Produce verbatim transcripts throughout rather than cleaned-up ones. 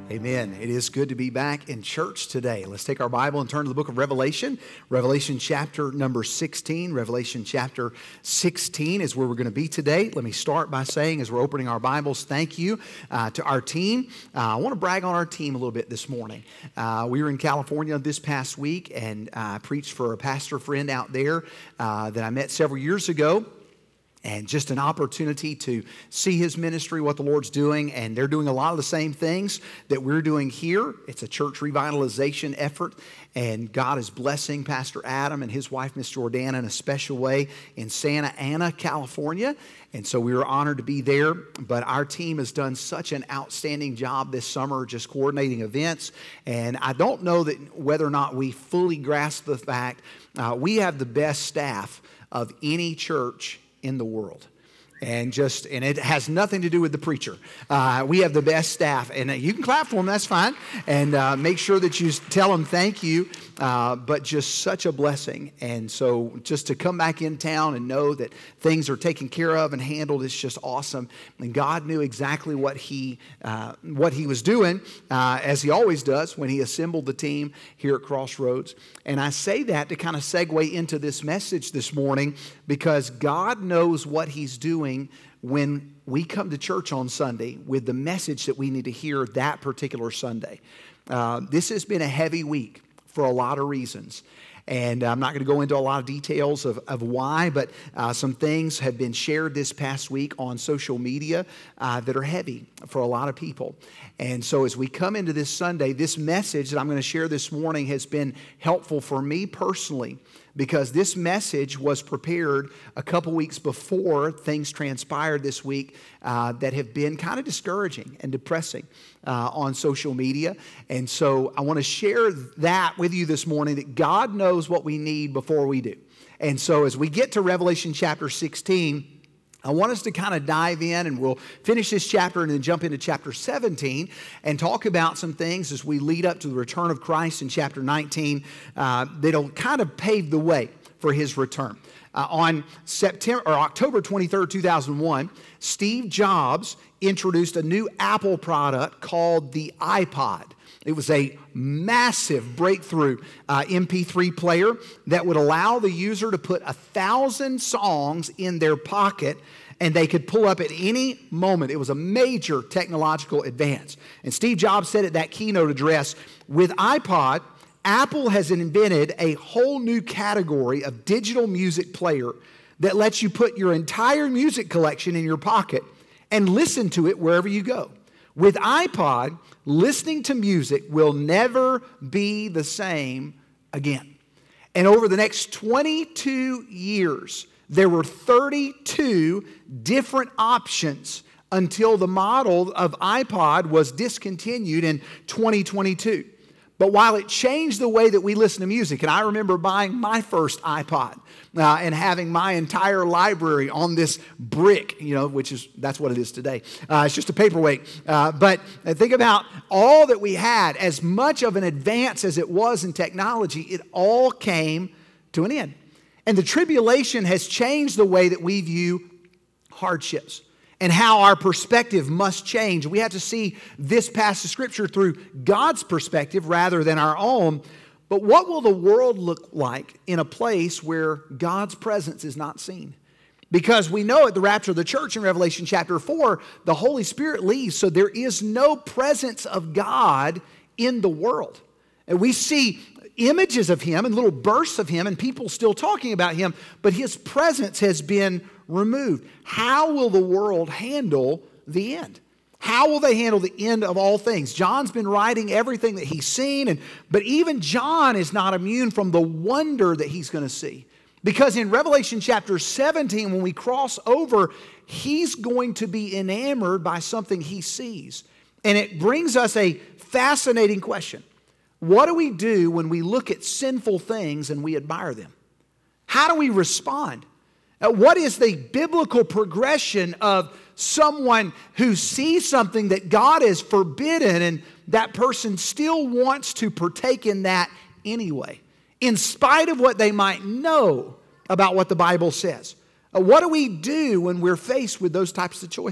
Amen. It is good to be back in church today. Let's take our Bible and turn to the book of Revelation. Revelation chapter number sixteen. Revelation chapter sixteen is where we're going to be today. Let me start by saying, as we're opening our Bibles, thank you uh, to our team. Uh, I want to brag on our team a little bit this morning. Uh, we were in California this past week, and I uh, preached for a pastor friend out there uh, that I met several years ago. And just an opportunity to see his ministry, what the Lord's doing. And they're doing a lot of the same things that we're doing here. It's a church revitalization effort. And God is blessing Pastor Adam and his wife, Miss Jordana, in a special way in Santa Ana, California. And so we were honored to be there. But our team has done such an outstanding job this summer just coordinating events. And I don't know that whether or not we fully grasp the fact uh, we have the best staff of any church in the world. And just, and it has nothing to do with the preacher. Uh, we have the best staff, and you can clap for them, that's fine. And uh, make sure that you tell them thank you, uh, but just such a blessing. And so just to come back in town and know that things are taken care of and handled is just awesome. And God knew exactly what he, uh, what he was doing, uh, as he always does when he assembled the team here at Crossroads. And I say that to kind of segue into this message this morning, because God knows what he's doing when we come to church on Sunday with the message that we need to hear that particular Sunday. Uh, this has been a heavy week for a lot of reasons. And I'm not going to go into a lot of details of, of why, but uh, some things have been shared this past week on social media uh, that are heavy for a lot of people. And so as we come into this Sunday, this message that I'm going to share this morning has been helpful for me personally, because this message was prepared a couple weeks before things transpired this week uh, that have been kind of discouraging and depressing uh, on social media. And so I want to share that with you this morning, that God knows what we need before we do. And so as we get to Revelation chapter sixteen, I want us to kind of dive in, and we'll finish this chapter and then jump into chapter seventeen and talk about some things as we lead up to the return of Christ in chapter nineteen uh, that'll kind of pave the way for his return. Uh, on September or October twenty-third, two thousand one, Steve Jobs introduced a new Apple product called the iPod. It was a massive breakthrough uh, M P three player that would allow the user to put a thousand songs in their pocket, and they could pull up at any moment. It was a major technological advance. And Steve Jobs said at that keynote address, with iPod, Apple has invented a whole new category of digital music player that lets you put your entire music collection in your pocket and listen to it wherever you go. With iPod, listening to music will never be the same again. And over the next twenty-two years, there were thirty-two different options until the model of iPod was discontinued in twenty twenty-two. But while it changed the way that we listen to music, and I remember buying my first iPod uh, and having my entire library on this brick, you know, which is, that's what it is today. Uh, it's just a paperweight. Uh, but think about all that we had, as much of an advance as it was in technology, it all came to an end. And the tribulation has changed the way that we view hardships and how our perspective must change. We have to see this passage of Scripture through God's perspective rather than our own. But what will the world look like in a place where God's presence is not seen? Because we know at the rapture of the church in Revelation chapter four, the Holy Spirit leaves, so there is no presence of God in the world. And we see images of Him and little bursts of Him and people still talking about Him, but His presence has been removed. How will the world handle the end? How will they handle the end of all things? John's been writing everything that he's seen, and but even John is not immune from the wonder that he's going to see. Because in Revelation chapter seventeen, when we cross over, he's going to be enamored by something he sees. And it brings us a fascinating question. What do we do when we look at sinful things and we admire them? How do we respond? Uh, what is the biblical progression of someone who sees something that God has forbidden, and that person still wants to partake in that anyway, in spite of what they might know about what the Bible says? Uh, what do we do when we're faced with those types of choices?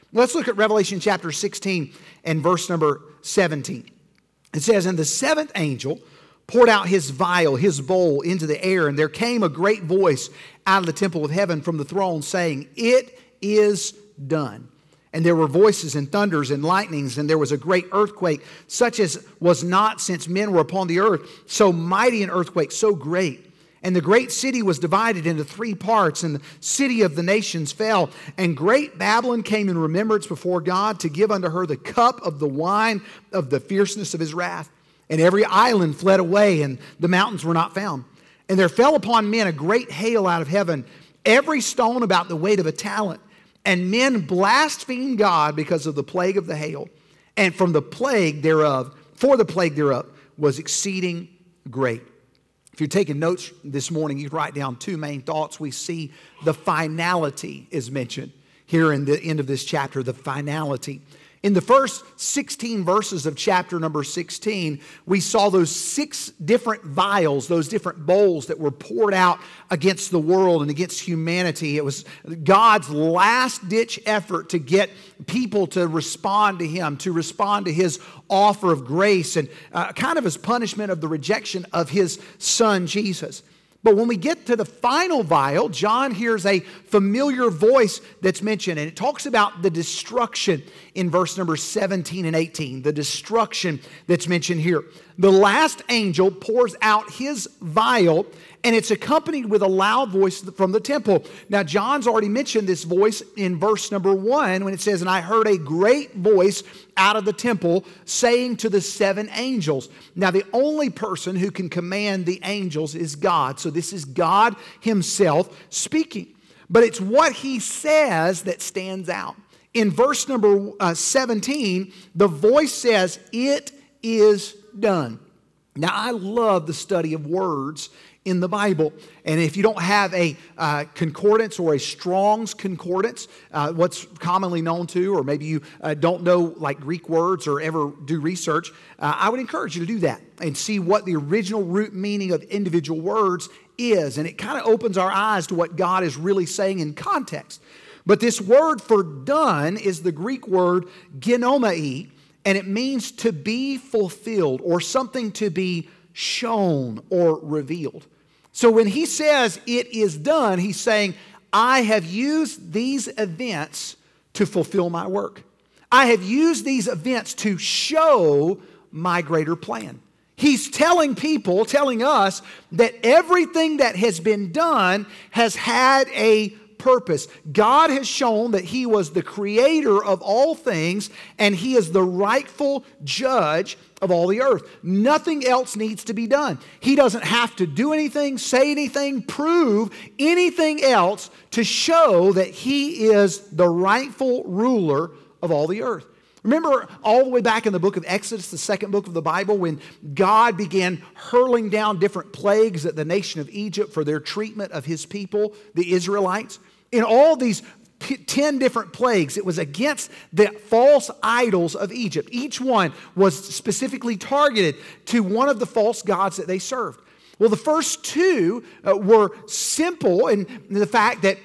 Let's look at Revelation chapter sixteen and verse number seventeen. It says, "And the seventh angel poured out his vial, his bowl, into the air, and there came a great voice out of the temple of heaven from the throne, saying, 'It is done.' And there were voices and thunders and lightnings, and there was a great earthquake, such as was not since men were upon the earth, so mighty an earthquake, so great. And the great city was divided into three parts, and the city of the nations fell. And great Babylon came in remembrance before God to give unto her the cup of the wine of the fierceness of his wrath. And every island fled away, and the mountains were not found. And there fell upon men a great hail out of heaven, every stone about the weight of a talent. And men blasphemed God because of the plague of the hail. And from the plague thereof, for the plague thereof, was exceeding great." If you're taking notes this morning, you write down two main thoughts. We see the finality is mentioned here in the end of this chapter, the finality. In the first sixteen verses of chapter number sixteen, we saw those six different vials, those different bowls that were poured out against the world and against humanity. It was God's last-ditch effort to get people to respond to Him, to respond to His offer of grace, and uh, kind of His punishment of the rejection of His Son, Jesus. But when we get to the final vial, John hears a familiar voice that's mentioned, and it talks about the destruction in verse number seventeen and eighteen, the destruction that's mentioned here. The last angel pours out his vial, and it's accompanied with a loud voice from the temple. Now, John's already mentioned this voice in verse number one when it says, "And I heard a great voice out of the temple saying to the seven angels." Now, the only person who can command the angels is God. So this is God Himself speaking. But it's what He says that stands out. In verse number uh, seventeen, the voice says, "It is done." Now, I love the study of words in the Bible. And if you don't have a uh, concordance or a Strong's concordance, uh, what's commonly known to, or maybe you uh, don't know like Greek words or ever do research, uh, I would encourage you to do that and see what the original root meaning of individual words is. And it kind of opens our eyes to what God is really saying in context. But this word for done is the Greek word ginomai, and it means to be fulfilled or something to be shown or revealed. So when He says it is done, He's saying, I have used these events to fulfill my work. I have used these events to show my greater plan. He's telling people, telling us that everything that has been done has had a purpose. God has shown that He was the creator of all things, and He is the rightful judge of all the earth. Nothing else needs to be done. He doesn't have to do anything, say anything, prove anything else to show that He is the rightful ruler of all the earth. Remember all the way back in the book of Exodus, the second book of the Bible, when God began hurling down different plagues at the nation of Egypt for their treatment of His people, the Israelites? In all these ten different plagues, it was against the false idols of Egypt. Each one was specifically targeted to one of the false gods that they served. Well, the first two uh, were simple in the fact that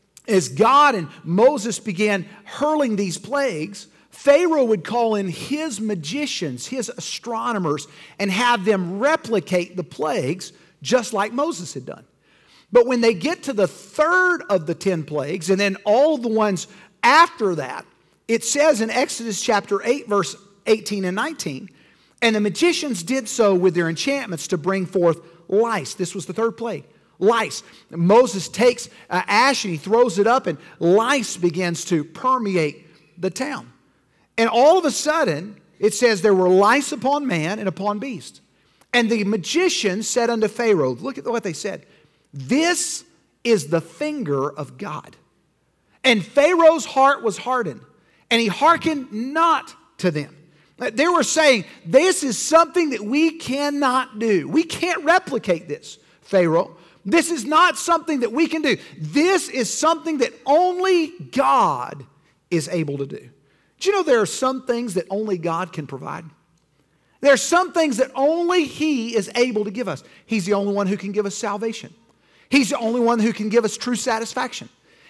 as God and Moses began hurling these plagues, Pharaoh would call in his magicians, his astronomers, and have them replicate the plagues just like Moses had done. But when they get to the third of the ten plagues, and then all the ones after that, it says in Exodus chapter eight, verse eighteen and nineteen, "And the magicians did so with their enchantments to bring forth lice." This was the third plague. Lice. Moses takes uh, ash and he throws it up, and lice begins to permeate the town. And all of a sudden, it says there were lice upon man and upon beast. And the magicians said unto Pharaoh, look at what they said, "This is the finger of God." And Pharaoh's heart was hardened, and he hearkened not to them. They were saying, this is something that we cannot do. We can't replicate this, Pharaoh. This is not something that we can do. This is something that only God is able to do. Do you know there are some things that only God can provide? There are some things that only He is able to give us. He's the only one who can give us salvation. He's the only one who can give us true satisfaction.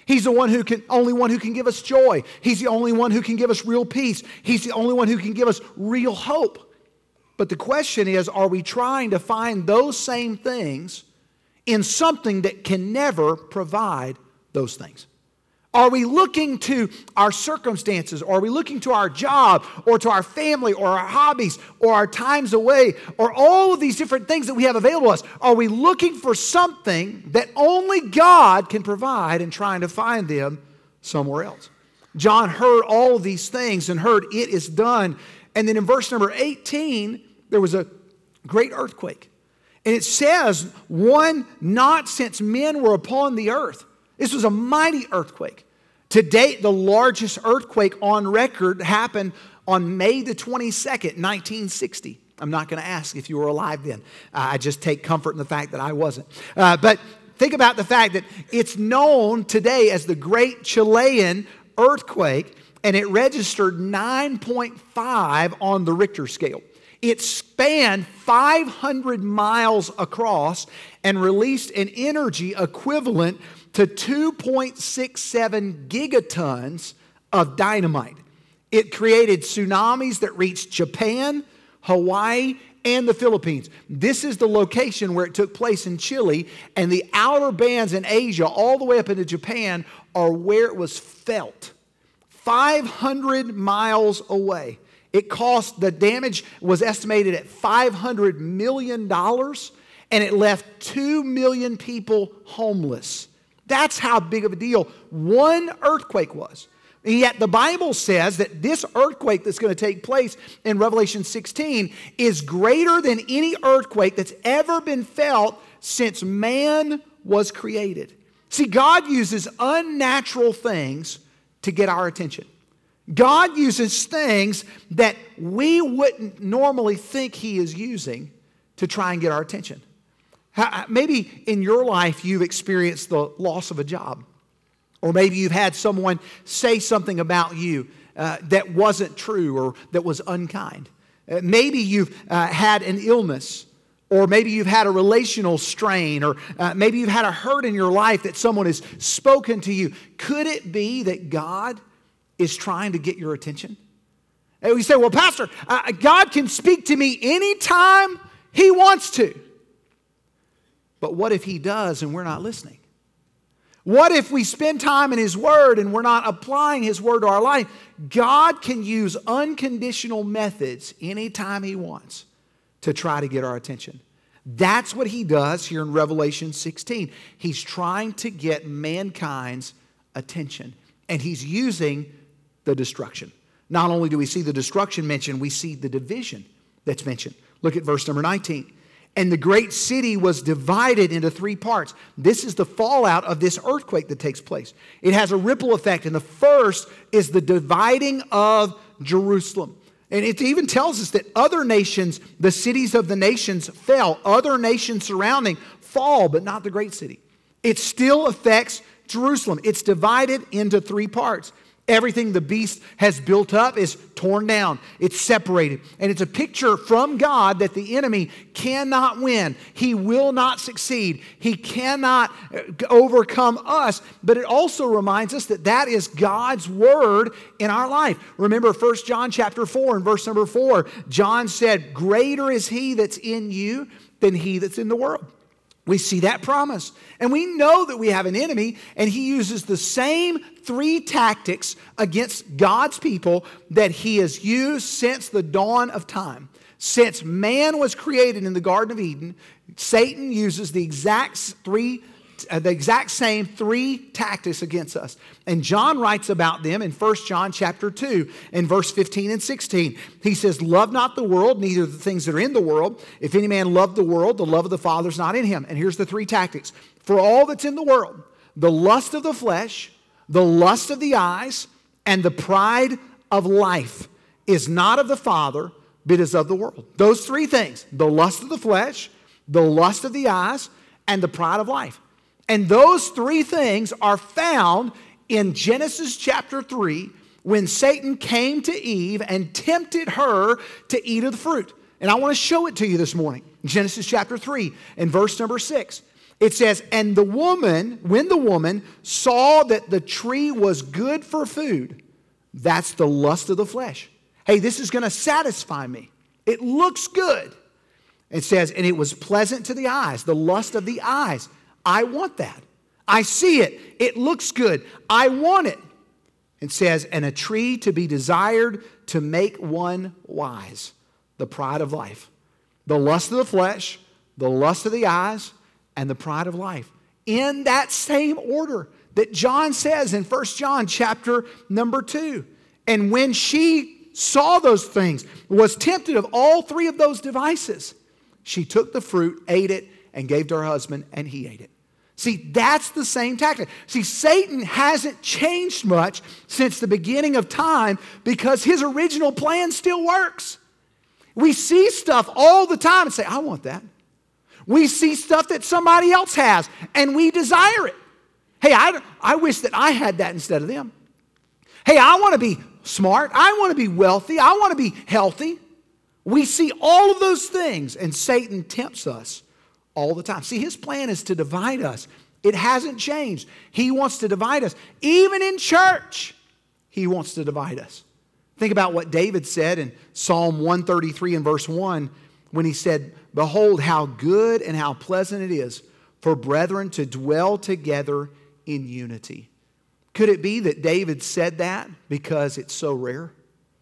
He's the one who can, only one who can give us joy. He's the only one who can give us real peace. He's the only one who can give us real hope. But the question is, are we trying to find those same things in something that can never provide those things? Are we looking to our circumstances, or are we looking to our job, or to our family, or our hobbies, or our times away, or all of these different things that we have available to us? Are we looking for something that only God can provide and trying to find them somewhere else? John heard all of these things and heard it is done. And then in verse number eighteen, there was a great earthquake. And it says, one not since men were upon the earth. This was a mighty earthquake. To date, the largest earthquake on record happened on May the twenty-second, nineteen sixty. I'm not going to ask if you were alive then. Uh, I just take comfort in the fact that I wasn't. Uh, but think about the fact that it's known today as the Great Chilean Earthquake, and it registered nine point five on the Richter scale. It spanned five hundred miles across and released an energy equivalent to two point six seven gigatons of dynamite. It created tsunamis that reached Japan, Hawaii, and the Philippines. This is the location where it took place in Chile, and the outer bands in Asia, all the way up into Japan, are where it was felt. five hundred miles away. It cost, the damage was estimated at five hundred million dollars, and it left two million people homeless. That's how big of a deal one earthquake was. And yet the Bible says that this earthquake that's going to take place in Revelation sixteen is greater than any earthquake that's ever been felt since man was created. See, God uses unnatural things to get our attention. God uses things that we wouldn't normally think He is using to try and get our attention. Maybe in your life you've experienced the loss of a job. Or maybe you've had someone say something about you uh, that wasn't true or that was unkind. Uh, maybe you've uh, had an illness. Or maybe you've had a relational strain. Or uh, maybe you've had a hurt in your life that someone has spoken to you. Could it be that God is trying to get your attention? And we say, well, Pastor, uh, God can speak to me anytime He wants to. But what if He does and we're not listening? What if we spend time in His Word and we're not applying His Word to our life? God can use unconditional methods anytime He wants to try to get our attention. That's what He does here in Revelation sixteen. He's trying to get mankind's attention. And He's using the destruction. Not only do we see the destruction mentioned, we see the division that's mentioned. Look at verse number nineteen. And the great city was divided into three parts. This is the fallout of this earthquake that takes place. It has a ripple effect. And the first is the dividing of Jerusalem. And it even tells us that other nations, the cities of the nations fell. Other nations surrounding fall, but not the great city. It still affects Jerusalem. It's divided into three parts. Everything the beast has built up is torn down. It's separated. And it's a picture from God that the enemy cannot win. He will not succeed. He cannot overcome us. But it also reminds us that that is God's word in our life. Remember First John chapter four and verse number four. John said, greater is He that's in you than he that's in the world. We see that promise. And we know that we have an enemy, and he uses the same three tactics against God's people that he has used since the dawn of time. Since man was created in the Garden of Eden, Satan uses the exact three Uh, the exact same three tactics against us. And John writes about them in First John chapter two in verse fifteen and sixteen. He says, love not the world, neither the things that are in the world. If any man love the world, the love of the Father is not in him. And here's the three tactics. For all that's in the world, the lust of the flesh, the lust of the eyes, and the pride of life is not of the Father, but is of the world. Those three things, the lust of the flesh, the lust of the eyes, and the pride of life. And those three things are found in Genesis chapter three when Satan came to Eve and tempted her to eat of the fruit. And I want to show it to you this morning. Genesis chapter three and verse number six. It says, and the woman, when the woman saw that the tree was good for food, that's the lust of the flesh. Hey, this is going to satisfy me. It looks good. It says, and it was pleasant to the eyes, the lust of the eyes. I want that. I see it. It looks good. I want it. It says, and a tree to be desired to make one wise, the pride of life. The lust of the flesh, the lust of the eyes, and the pride of life. In that same order that John says in First John chapter number two. And when she saw those things, was tempted of all three of those devices, she took the fruit, ate it, and gave to her husband, and he ate it. See, that's the same tactic. See, Satan hasn't changed much since the beginning of time because his original plan still works. We see stuff all the time and say, I want that. We see stuff that somebody else has, and we desire it. Hey, I, I wish that I had that instead of them. Hey, I want to be smart. I want to be wealthy. I want to be healthy. We see all of those things, and Satan tempts us all the time. See, his plan is to divide us. It hasn't changed. He wants to divide us. Even in church, he wants to divide us. Think about what David said in Psalm one thirty-three and verse one when he said, behold, how good and how pleasant it is for brethren to dwell together in unity. Could it be that David said that because it's so rare?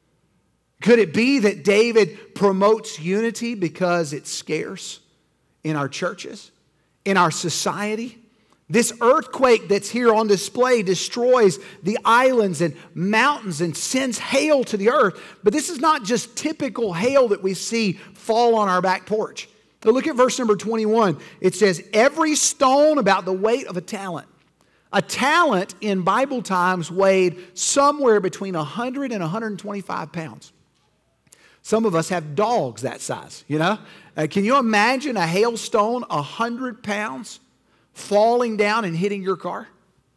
Could it be that David promotes unity because it's scarce in our churches, in our society? This earthquake that's here on display destroys the islands and mountains and sends hail to the earth. But this is not just typical hail that we see fall on our back porch. Now look at verse number twenty-one. It says, every stone about the weight of a talent. A talent in Bible times weighed somewhere between one hundred and one hundred twenty-five pounds. Some of us have dogs that size, you know. Uh, can you imagine a hailstone one hundred pounds falling down and hitting your car?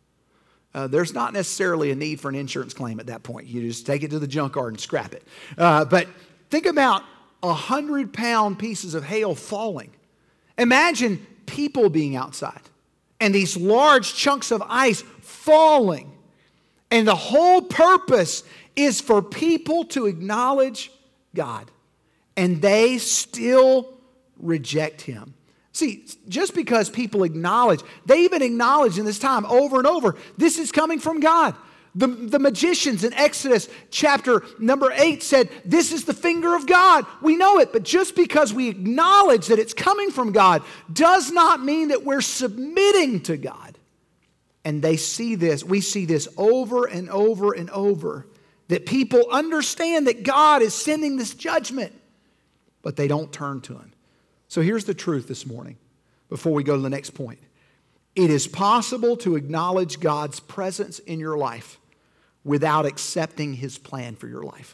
Uh, there's not necessarily a need for an insurance claim at that point. You just take it to the junkyard and scrap it. Uh, but think about one hundred pound pieces of hail falling. Imagine people being outside and these large chunks of ice falling. And the whole purpose is for people to acknowledge God. And they still reject Him. See, just because people acknowledge, they even acknowledge in this time over and over, this is coming from God. The, the magicians in Exodus chapter number eight said, this is the finger of God. We know it, but just because we acknowledge that it's coming from God does not mean that we're submitting to God. And they see this, we see this over and over and over, that people understand that God is sending this judgment, but they don't turn to Him. So here's the truth this morning, before we go to the next point. It is possible to acknowledge God's presence in your life without accepting His plan for your life.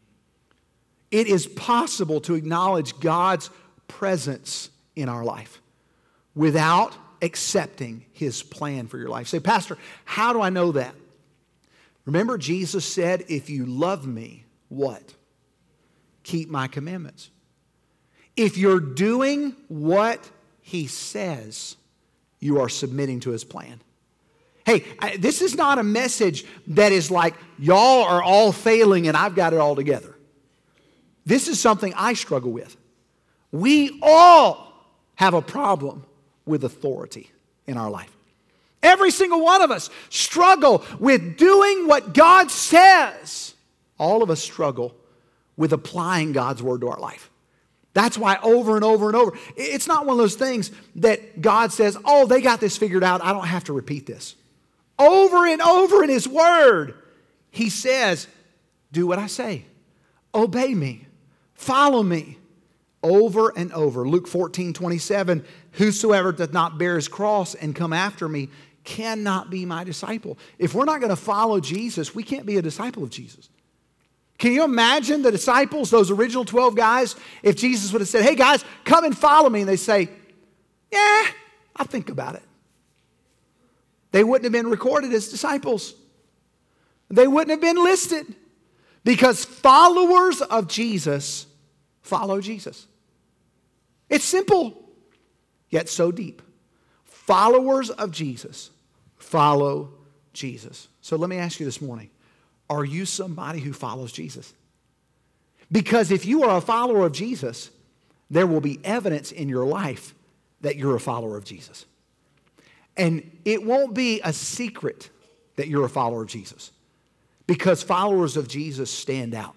It is possible to acknowledge God's presence in our life without accepting His plan for your life. Say, Pastor, how do I know that? Remember, Jesus said, if you love me, what? Keep my commandments. If you're doing what He says, you are submitting to His plan. Hey, I, this is not a message that is like, y'all are all failing and I've got it all together. This is something I struggle with. We all have a problem with authority in our life. Every single one of us struggle with doing what God says. All of us struggle with applying God's word to our life. That's why over and over and over, it's not one of those things that God says, oh, they got this figured out, I don't have to repeat this. Over and over in His word, He says, do what I say. Obey me. Follow me. Over and over. Luke fourteen twenty-seven, whosoever doth not bear his cross and come after me cannot be my disciple. If we're not going to follow Jesus, we can't be a disciple of Jesus. Can you imagine the disciples, those original twelve guys, if Jesus would have said, hey guys, come and follow me, and they say, yeah, I'll think about it. They wouldn't have been recorded as disciples. They wouldn't have been listed because followers of Jesus follow Jesus. It's simple, yet so deep. Followers of Jesus follow Jesus. So let me ask you this morning, are you somebody who follows Jesus? Because if you are a follower of Jesus, there will be evidence in your life that you're a follower of Jesus. And it won't be a secret that you're a follower of Jesus, because followers of Jesus stand out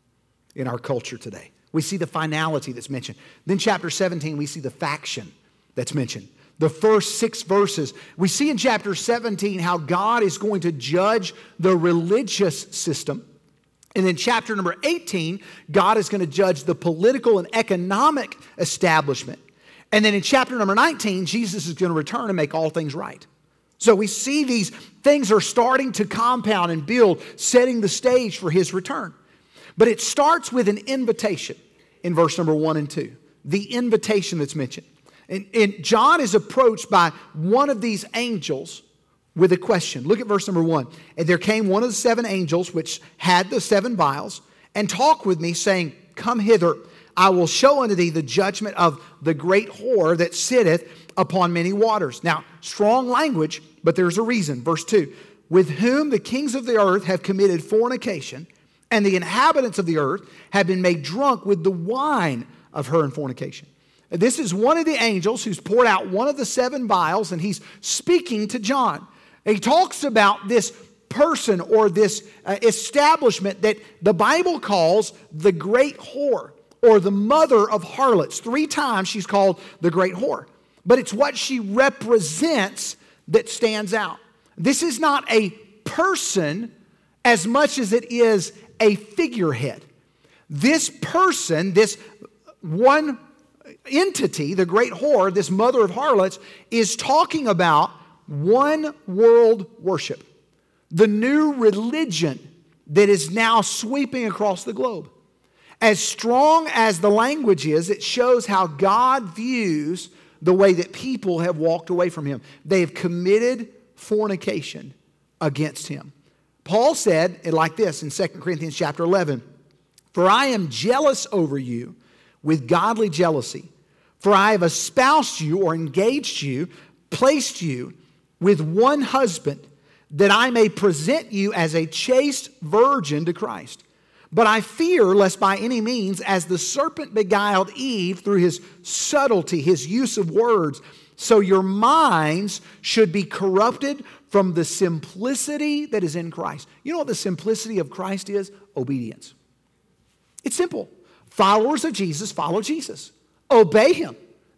in our culture today. We see the finality that's mentioned. Then chapter seventeen, we see the faction that's mentioned. The first six verses, we see in chapter seventeen how God is going to judge the religious system. And in chapter number eighteen, God is going to judge the political and economic establishment. And then in chapter number nineteen, Jesus is going to return and make all things right. So we see these things are starting to compound and build, setting the stage for his return. But it starts with an invitation in verse number one and two. The invitation that's mentioned. And, and John is approached by one of these angels with a question. Look at verse number one. And there came one of the seven angels which had the seven vials, and talked with me, saying, Come hither, I will show unto thee the judgment of the great whore that sitteth upon many waters. Now, strong language, but there's a reason. Verse two, with whom the kings of the earth have committed fornication, and the inhabitants of the earth have been made drunk with the wine of her fornication. This is one of the angels who's poured out one of the seven vials, and he's speaking to John. He talks about this person or this uh, establishment that the Bible calls the great whore, or the mother of harlots. Three times she's called the great whore. But it's what she represents that stands out. This is not a person as much as it is a figurehead. This person, this one entity, the great whore, this mother of harlots, is talking about one world worship. The new religion that is now sweeping across the globe. As strong as the language is, it shows how God views the way that people have walked away from Him. They have committed fornication against Him. Paul said it like this in Second Corinthians chapter eleven, For I am jealous over you with godly jealousy, for I have espoused you or engaged you, placed you with one husband, that I may present you as a chaste virgin to Christ. But I fear lest by any means, as the serpent beguiled Eve through his subtlety, his use of words, so your minds should be corrupted from the simplicity that is in Christ. You know what the simplicity of Christ is? Obedience. It's simple. Followers of Jesus follow Jesus. Obey Him.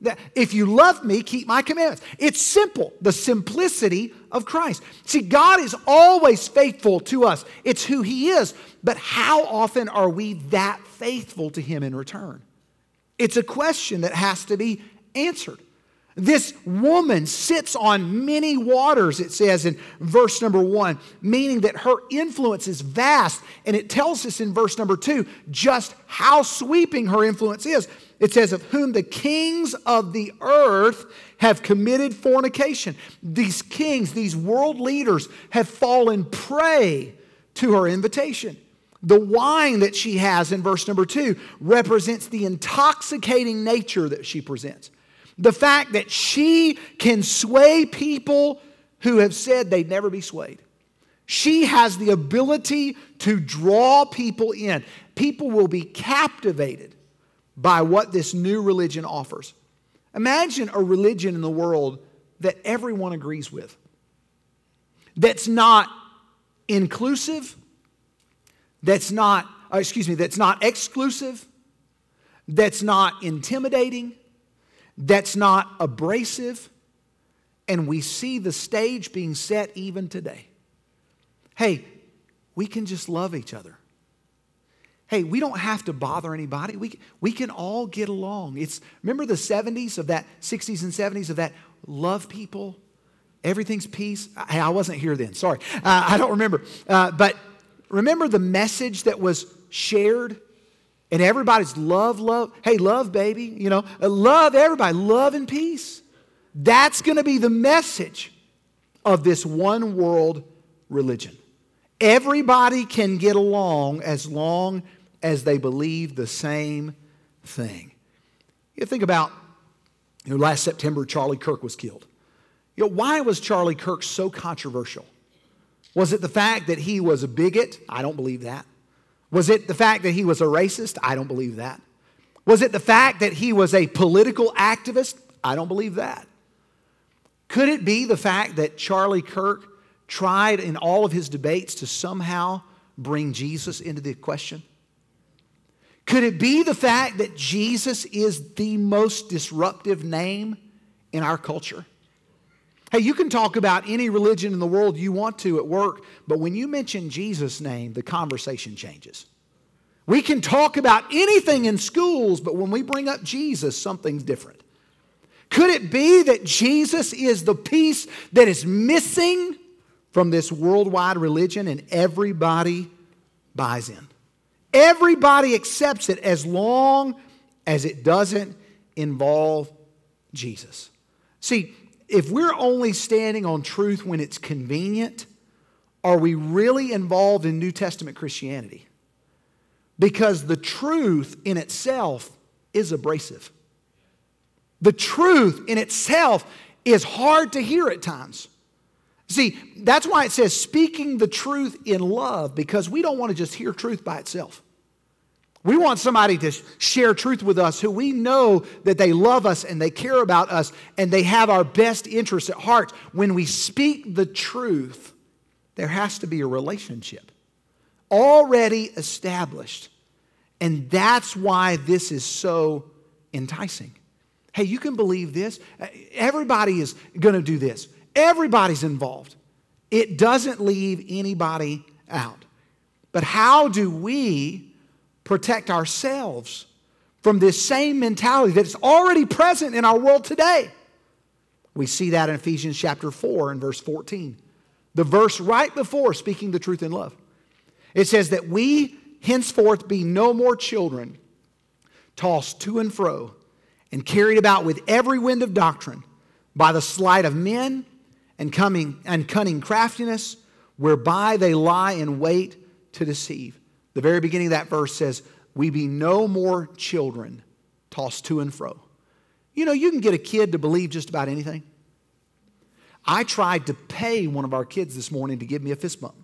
If you love me, keep my commandments. It's simple. The simplicity of Christ. See, God is always faithful to us. It's who He is. But how often are we that faithful to Him in return? It's a question that has to be answered. This woman sits on many waters, it says in verse number one, meaning that her influence is vast. And it tells us in verse number two just how sweeping her influence is. It says, of whom the kings of the earth have committed fornication. These kings, these world leaders have fallen prey to her invitation. The wine that she has in verse number two represents the intoxicating nature that she presents. The fact that she can sway people who have said they'd never be swayed. She has the ability to draw people in. People will be captivated by what this new religion offers. Imagine a religion in the world that everyone agrees with. That's not inclusive. That's not, uh, excuse me, that's not exclusive. That's not intimidating. That's not abrasive. And we see the stage being set even today. Hey, we can just love each other. Hey, we don't have to bother anybody. We, we can all get along. It's, remember the seventies of that, sixties and seventies of that love people, everything's peace? Hey, I wasn't here then, sorry. Uh, I don't remember. Uh, but remember the message that was shared? And everybody's love, love. Hey, love, baby. You know, love everybody. Love and peace. That's going to be the message of this one world religion. Everybody can get along as long as they believe the same thing. You think about, you know, last September, Charlie Kirk was killed. You know, why was Charlie Kirk so controversial? Was it the fact that he was a bigot? I don't believe that. Was it the fact that he was a racist? I don't believe that. Was it the fact that he was a political activist? I don't believe that. Could it be the fact that Charlie Kirk tried in all of his debates to somehow bring Jesus into the question? Could it be the fact that Jesus is the most disruptive name in our culture? Hey, you can talk about any religion in the world you want to at work, but when you mention Jesus' name, the conversation changes. We can talk about anything in schools, but when we bring up Jesus, something's different. Could it be that Jesus is the piece that is missing from this worldwide religion and everybody buys in? Everybody accepts it as long as it doesn't involve Jesus. See, if we're only standing on truth when it's convenient, are we really involved in New Testament Christianity? Because the truth in itself is abrasive. The truth in itself is hard to hear at times. See, that's why it says speaking the truth in love, because we don't want to just hear truth by itself. We want somebody to share truth with us who we know that they love us and they care about us and they have our best interests at heart. When we speak the truth, there has to be a relationship already established. And that's why this is so enticing. Hey, you can believe this. Everybody is going to do this. Everybody's involved. It doesn't leave anybody out. But how do we protect ourselves from this same mentality that is already present in our world today? We see that in Ephesians chapter four and verse fourteen. The verse right before speaking the truth in love. It says that we henceforth be no more children, tossed to and fro, and carried about with every wind of doctrine, by the sleight of men and coming and cunning craftiness, whereby they lie in wait to deceive. The very beginning of that verse says, we be no more children, tossed to and fro. You know, you can get a kid to believe just about anything. I tried to pay one of our kids this morning to give me a fist bump.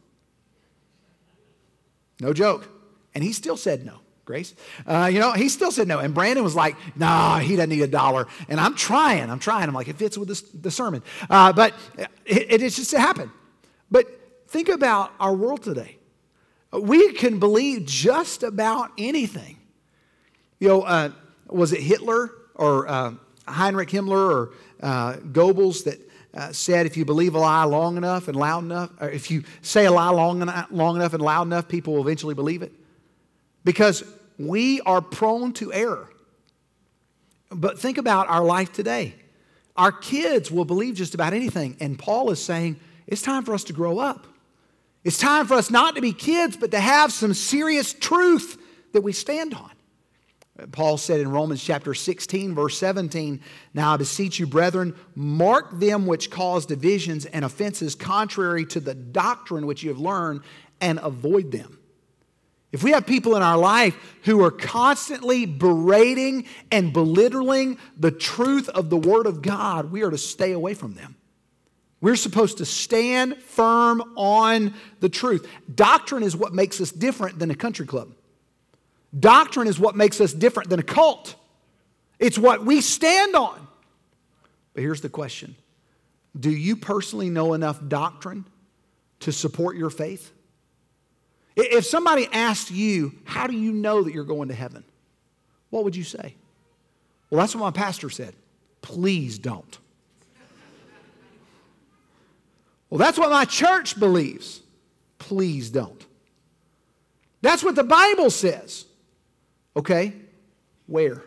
No joke. And he still said no. Grace. Uh, you know, he still said no. And Brandon was like, nah, he doesn't need a dollar. And I'm trying. I'm trying. I'm like, it fits with this, the sermon. Uh, but it, it just happened. But think about our world today. We can believe just about anything. You know, uh, was it Hitler or uh, Heinrich Himmler or uh, Goebbels that uh, said if you believe a lie long enough and loud enough, or if you say a lie long, enough, long enough and loud enough, people will eventually believe it? Because we are prone to error. But think about our life today. Our kids will believe just about anything. And Paul is saying, it's time for us to grow up. It's time for us not to be kids, but to have some serious truth that we stand on. Paul said in Romans chapter sixteen, verse seventeen, now I beseech you, brethren, mark them which cause divisions and offenses contrary to the doctrine which you have learned, and avoid them. If we have people in our life who are constantly berating and belittling the truth of the Word of God, we are to stay away from them. We're supposed to stand firm on the truth. Doctrine is what makes us different than a country club. Doctrine is what makes us different than a cult. It's what we stand on. But here's the question. Do you personally know enough doctrine to support your faith? If somebody asked you, how do you know that you're going to heaven? What would you say? Well, that's what my pastor said. Please don't. Well, that's what my church believes. Please don't. That's what the Bible says. Okay, where?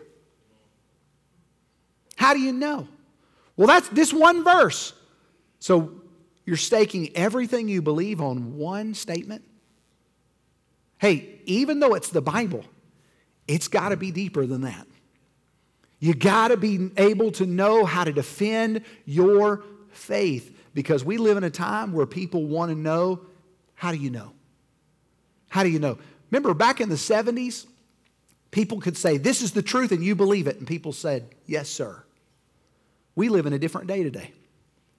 How do you know? Well, that's this one verse. So you're staking everything you believe on one statement? Hey, even though it's the Bible, it's got to be deeper than that. You got to be able to know how to defend your faith, because we live in a time where people want to know, how do you know? How do you know? Remember back in the seventies, people could say, this is the truth and you believe it. And people said, yes, sir. We live in a different day today.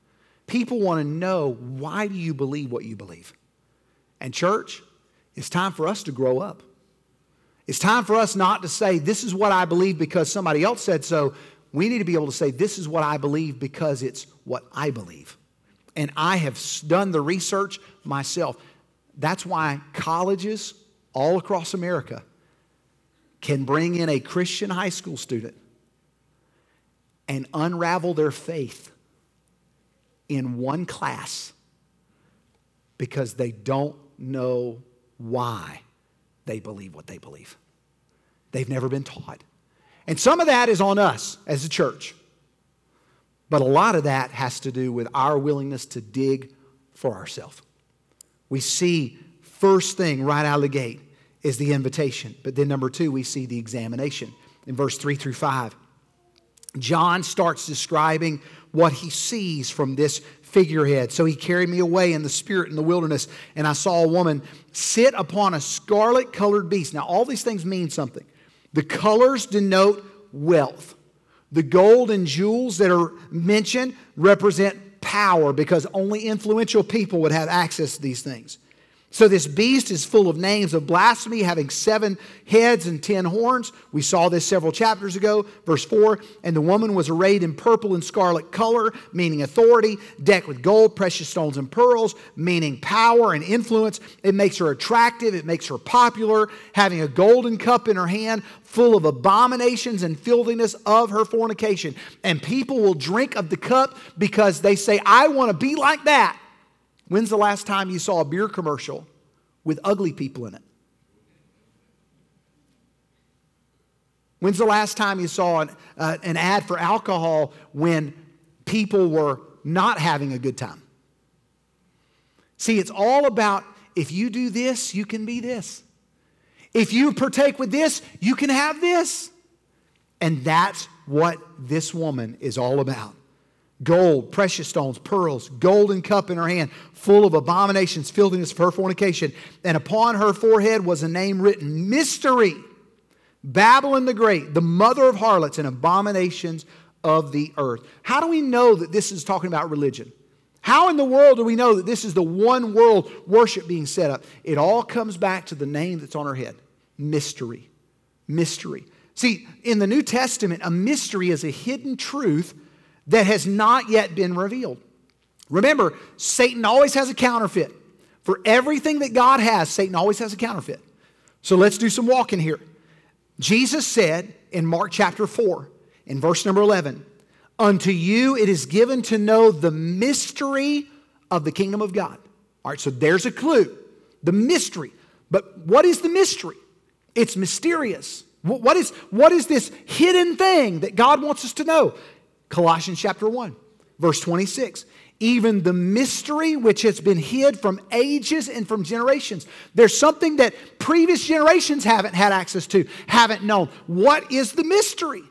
People want to know, why do you believe what you believe? And church, it's time for us to grow up. It's time for us not to say, this is what I believe because somebody else said so. We need to be able to say, this is what I believe because it's what I believe. And I have done the research myself. That's why colleges all across America can bring in a Christian high school student and unravel their faith in one class because they don't know why they believe what they believe. They've never been taught. And some of that is on us as a church. But a lot of that has to do with our willingness to dig for ourselves. We see first thing right out of the gate is the invitation. But then number two, we see the examination. In verse three through five, John starts describing what he sees from this figurehead. So he carried me away in the spirit in the wilderness, and I saw a woman sit upon a scarlet-colored beast. Now, all these things mean something. The colors denote wealth. The gold and jewels that are mentioned represent power because only influential people would have access to these things. So this beast is full of names of blasphemy, having seven heads and ten horns. We saw this several chapters ago. Verse four, and the woman was arrayed in purple and scarlet color, meaning authority, decked with gold, precious stones, and pearls, meaning power and influence. It makes her attractive. It makes her popular, having a golden cup in her hand, full of abominations and filthiness of her fornication. And people will drink of the cup because they say, I want to be like that. When's the last time you saw a beer commercial with ugly people in it? When's the last time you saw an, uh, an ad for alcohol when people were not having a good time? See, it's all about, if you do this, you can be this. If you partake with this, you can have this. And that's what this woman is all about. Gold, precious stones, pearls, golden cup in her hand, full of abominations, filthiness of her fornication. And upon her forehead was a name written, Mystery, Babylon the Great, the mother of harlots and abominations of the earth. How do we know that this is talking about religion? How in the world do we know that this is the one world worship being set up? It all comes back to the name that's on her head. Mystery. Mystery. See, in the New Testament, a mystery is a hidden truth that has not yet been revealed. Remember, Satan always has a counterfeit. For everything that God has, Satan always has a counterfeit. So let's do some walking here. Jesus said in Mark chapter four, in verse number eleven, unto you it is given to know the mystery of the kingdom of God. All right, so there's a clue. The mystery. But what is the mystery? It's mysterious. What is, what is this hidden thing that God wants us to know? Colossians chapter one, verse twenty-six. Even the mystery which has been hid from ages and from generations. There's something that previous generations haven't had access to, haven't known. What is the mystery?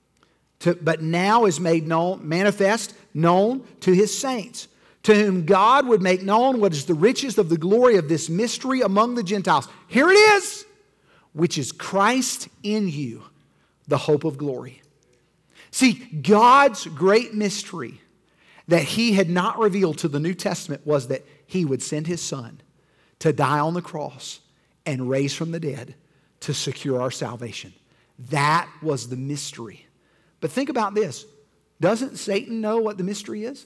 To, but now is made known, manifest, known to His saints, to whom God would make known what is the riches of the glory of this mystery among the Gentiles. Here it is, which is Christ in you, the hope of glory. See, God's great mystery that He had not revealed to the New Testament was that He would send His Son to die on the cross and raise from the dead to secure our salvation. That was the mystery. But think about this. Doesn't Satan know what the mystery is?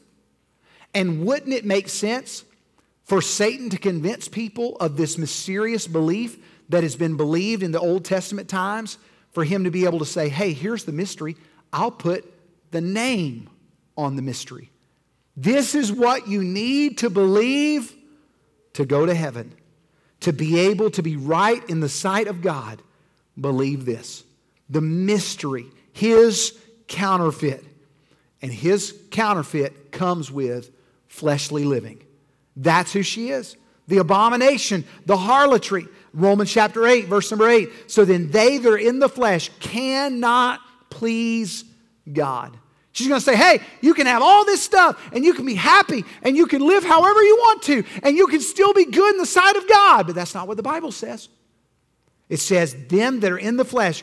And wouldn't it make sense for Satan to convince people of this mysterious belief that has been believed in the Old Testament times, for him to be able to say, hey, here's the mystery. I'll put the name on the mystery. This is what you need to believe to go to heaven. To be able to be right in the sight of God. Believe this. The mystery. His counterfeit. And His counterfeit comes with fleshly living. That's who she is. The abomination, the harlotry. Romans chapter eight, verse number eight. So then they that are in the flesh cannot please God. She's going to say, hey, you can have all this stuff and you can be happy and you can live however you want to and you can still be good in the sight of God. But that's not what the Bible says. It says, them that are in the flesh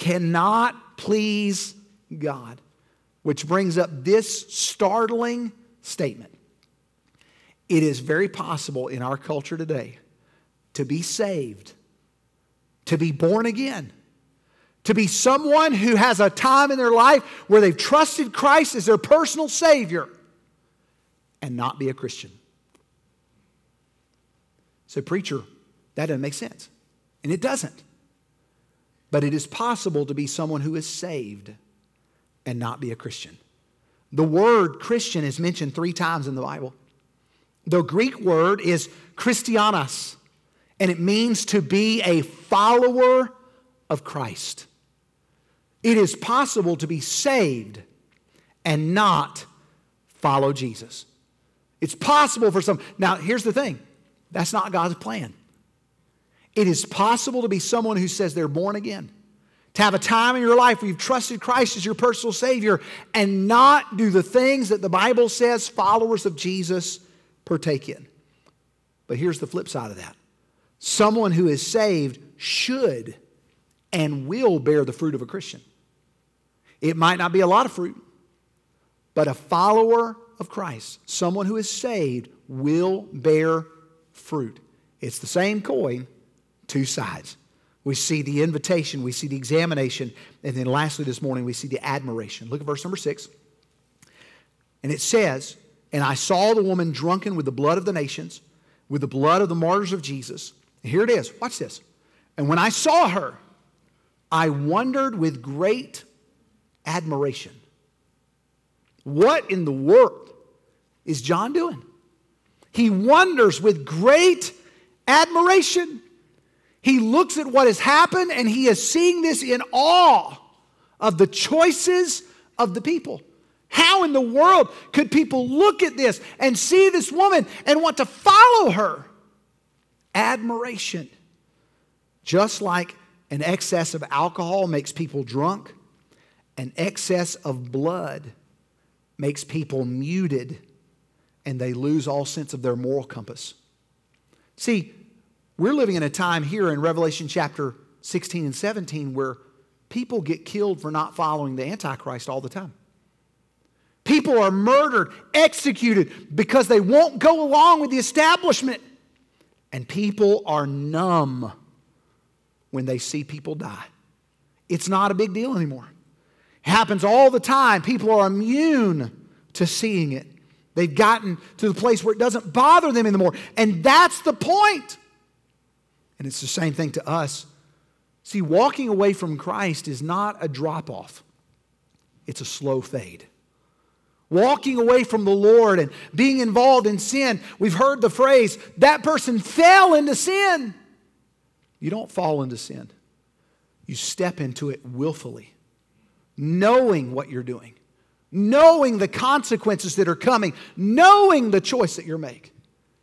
cannot please God. Which brings up this startling statement. it is very possible in our culture today to be saved, to be born again, to be someone who has a time in their life where they've trusted Christ as their personal Savior and not be a Christian. So, preacher, that doesn't make sense. And it doesn't. But it is possible to be someone who is saved and not be a Christian. The word Christian is mentioned three times in the Bible. The Greek word is Christianos, and it means to be a follower of Christ. It is possible to be saved and not follow Jesus. It's possible for some. Now, here's the thing. That's not God's plan. It is possible to be someone who says they're born again, to have a time in your life where you've trusted Christ as your personal Savior and not do the things that the Bible says followers of Jesus partake in. But here's the flip side of that. Someone who is saved should and will bear the fruit of a Christian. It might not be a lot of fruit, but a follower of Christ, someone who is saved, will bear fruit. It's the same coin, two sides. We see the invitation, we see the examination, and then lastly this morning we see the admiration. Look at verse number six. And it says, "And I saw the woman drunken with the blood of the nations, with the blood of the martyrs of Jesus." And here it is. Watch this. "And when I saw her, I wondered with great admiration." What in the world is John doing? He wonders with great admiration. He looks at what has happened and he is seeing this in awe of the choices of the people. How in the world could people look at this and see this woman and want to follow her? Admiration. Just like an excess of alcohol makes people drunk, an excess of blood makes people muted and they lose all sense of their moral compass. See, we're living in a time here in Revelation chapter sixteen and seventeen where people get killed for not following the Antichrist all the time. People are murdered, executed because they won't go along with the establishment. And people are numb when they see people die. It's not a big deal anymore. It happens all the time. People are immune to seeing it. They've gotten to the place where it doesn't bother them anymore. And that's the point. And it's the same thing to us. See, walking away from Christ is not a drop-off. It's a slow fade. Walking away from the Lord and being involved in sin, we've heard the phrase, that person fell into sin. You don't fall into sin. You step into it willfully, knowing what you're doing, knowing the consequences that are coming, knowing the choice that you're making.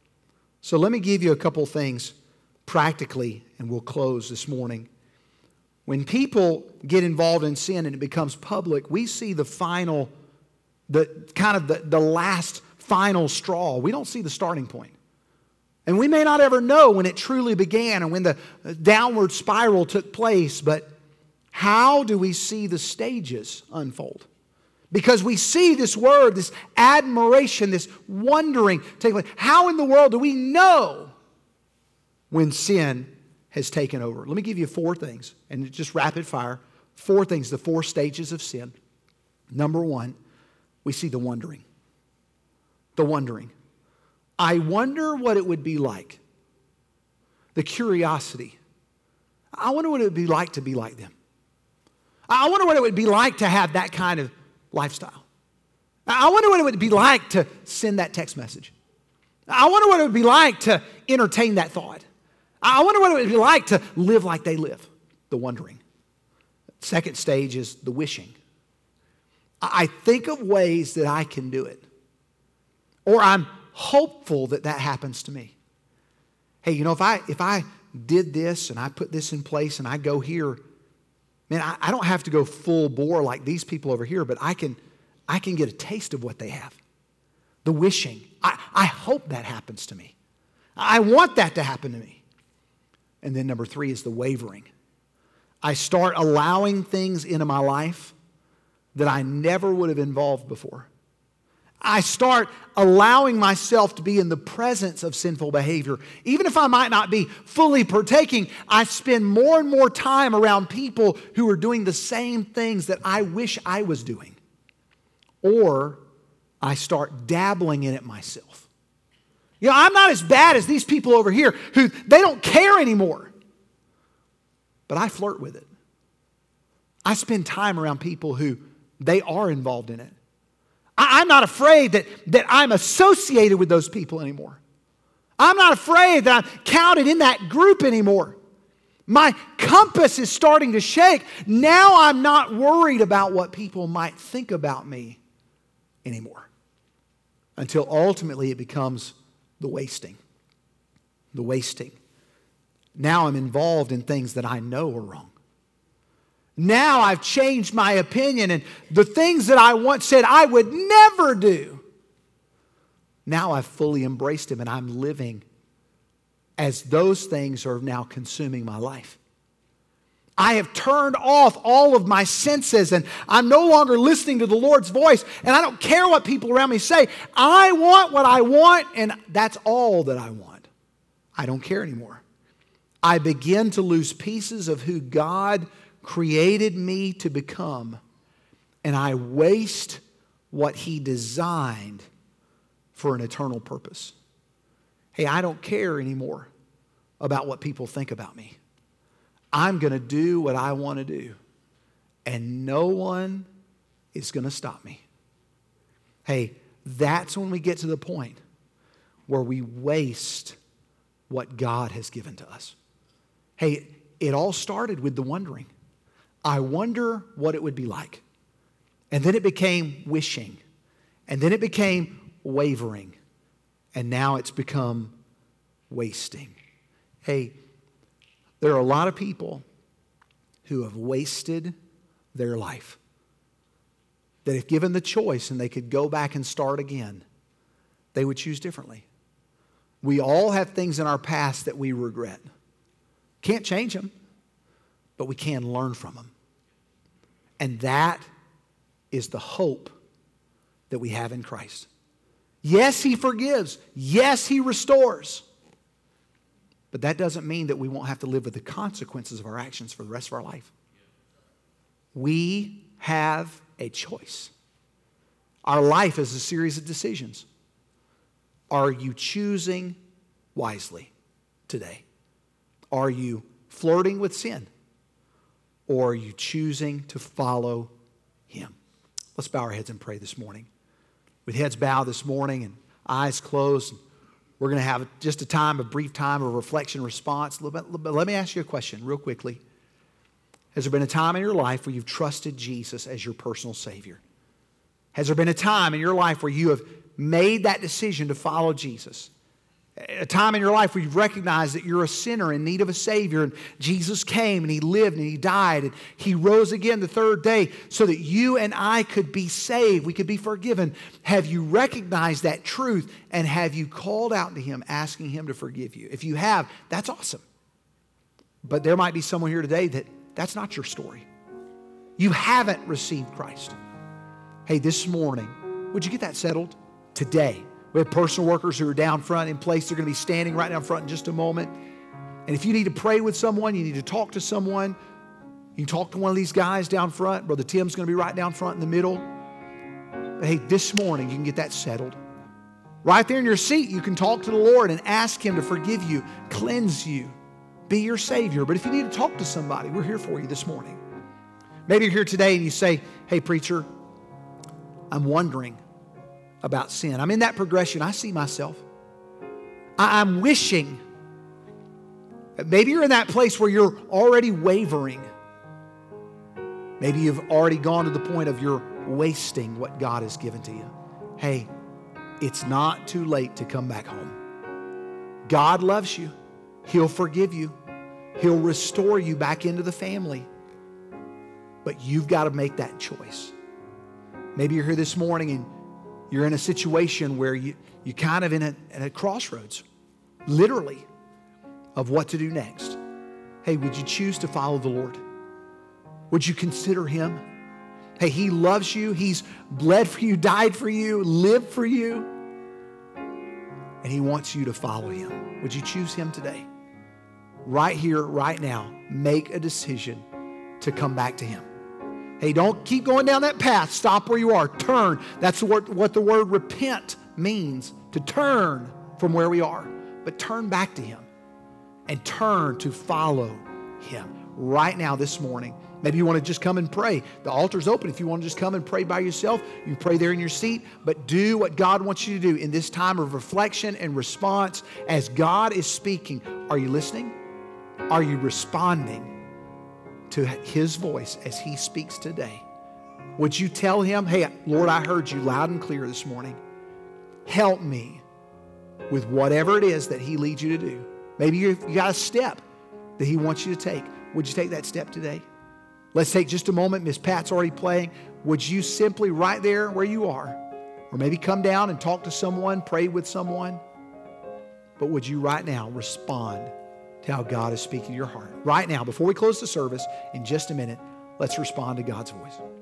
So let me give you a couple things practically, and we'll close this morning. When people get involved in sin and it becomes public, we see the final, the kind of the, the last final straw. We don't see the starting point. And we may not ever know when it truly began and when the downward spiral took place, but how do we see the stages unfold? Because we see this word, this admiration, this wondering take place. How in the world do we know when sin has taken over? Let me give you four things, and just rapid fire. Four things, the four stages of sin. Number one, we see the wondering. The wondering. I wonder what it would be like. The curiosity. I wonder what it would be like to be like them. I wonder what it would be like to have that kind of lifestyle. I wonder what it would be like to send that text message. I wonder what it would be like to entertain that thought. I wonder what it would be like to live like they live. The wondering. Second stage is the wishing. I think of ways that I can do it. Or I'm hopeful that that happens to me. Hey, you know, if I if I did this and I put this in place and I go here, man, I, I don't have to go full bore like these people over here, but I can I can get a taste of what they have. The wishing. I, I hope that happens to me. I want that to happen to me. And then number three is the wavering. I start allowing things into my life that I never would have involved before. I start allowing myself to be in the presence of sinful behavior. Even if I might not be fully partaking, I spend more and more time around people who are doing the same things that I wish I was doing. Or I start dabbling in it myself. You know, I'm not as bad as these people over here who they don't care anymore. But I flirt with it. I spend time around people who they are involved in it. I'm not afraid that, that I'm associated with those people anymore. I'm not afraid that I'm counted in that group anymore. My compass is starting to shake. Now I'm not worried about what people might think about me anymore. Until ultimately it becomes the wasting. The wasting. Now I'm involved in things that I know are wrong. Now I've changed my opinion, and the things that I once said I would never do, now I've fully embraced them and I'm living as those things are now consuming my life. I have turned off all of my senses and I'm no longer listening to the Lord's voice, and I don't care what people around me say. I want what I want, and that's all that I want. I don't care anymore. I begin to lose pieces of who God created me to become, and I waste what He designed for an eternal purpose. Hey, I don't care anymore about what people think about me. I'm going to do what I want to do, and no one is going to stop me. Hey, that's when we get to the point where we waste what God has given to us. Hey, it all started with the wondering. I wonder what it would be like. And then it became wishing. And then it became wavering. And now it's become wasting. Hey, there are a lot of people who have wasted their life. That if given the choice and they could go back and start again, they would choose differently. We all have things in our past that we regret. Can't change them, but we can learn from them. And that is the hope that we have in Christ. Yes, He forgives. Yes, He restores. But that doesn't mean that we won't have to live with the consequences of our actions for the rest of our life. We have a choice. Our life is a series of decisions. Are you choosing wisely today? Are you flirting with sin? Or are you choosing to follow Him? Let's bow our heads and pray this morning. With heads bowed this morning and eyes closed, we're going to have just a time, a brief time of reflection response. But let me ask you a question real quickly. Has there been a time in your life where you've trusted Jesus as your personal Savior? Has there been a time in your life where you have made that decision to follow Jesus? A time in your life where you've recognized that you're a sinner in need of a Savior, and Jesus came and He lived and He died and He rose again the third day so that you and I could be saved, we could be forgiven. Have you recognized that truth, and have you called out to Him asking Him to forgive you? If you have, that's awesome. But there might be someone here today that that's not your story. You haven't received Christ. Hey, this morning, would you get that settled today? We have personal workers who are down front in place. They're going to be standing right down front in just a moment. And if you need to pray with someone, you need to talk to someone, you can talk to one of these guys down front. Brother Tim's going to be right down front in the middle. But hey, this morning you can get that settled. Right there in your seat, you can talk to the Lord and ask Him to forgive you, cleanse you, be your Savior. But if you need to talk to somebody, we're here for you this morning. Maybe you're here today and you say, hey, preacher, I'm wondering about sin. I'm in that progression. I see myself. I, I'm wishing. Maybe you're in that place where you're already wavering. Maybe you've already gone to the point of you're wasting what God has given to you. Hey, it's not too late to come back home. God loves you. He'll forgive you. He'll restore you back into the family. But you've got to make that choice. Maybe you're here this morning and you're in a situation where you, you're kind of in a, in a crossroads, literally, of what to do next. Hey, would you choose to follow the Lord? Would you consider Him? Hey, He loves you. He's bled for you, died for you, lived for you. And He wants you to follow Him. Would you choose Him today? Right here, right now, make a decision to come back to Him. Hey, don't keep going down that path. Stop where you are. Turn. That's what, what the word repent means, to turn from where we are. But turn back to Him and turn to follow Him. Right now, this morning, maybe you want to just come and pray. The altar's open. If you want to just come and pray by yourself, you can pray there in your seat. But do what God wants you to do in this time of reflection and response as God is speaking. Are you listening? Are you responding to His voice as He speaks today? Would you tell Him, hey, Lord, I heard you loud and clear this morning. Help me with whatever it is that He leads you to do. Maybe you've got a step that He wants you to take. Would you take that step today? Let's take just a moment. Miss Pat's already playing. Would you simply right there where you are, or maybe come down and talk to someone, pray with someone, but would you right now respond to how God is speaking to your heart? Right now, before we close the service, in just a minute, let's respond to God's voice.